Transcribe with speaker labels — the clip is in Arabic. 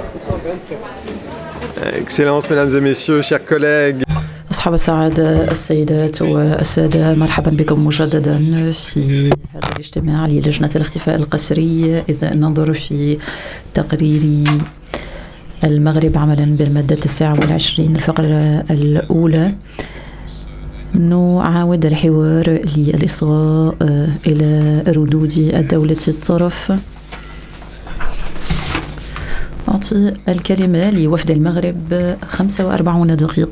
Speaker 1: Excellences, mesdames et messieurs, chers collègues.
Speaker 2: أصحاب السعادة، السيدات والسادة، مرحبا بكم مجددا في هذا الاجتماع للجنة الاختفاء القسري. إذا ننظر في تقرير المغرب عملا بالمادة 29 الفقرة الأولى، نعاود الحوار للإصغاء إلى ردود الدولة الطرف. أعطي الكلمة لوفد المغرب 45 دقيقة.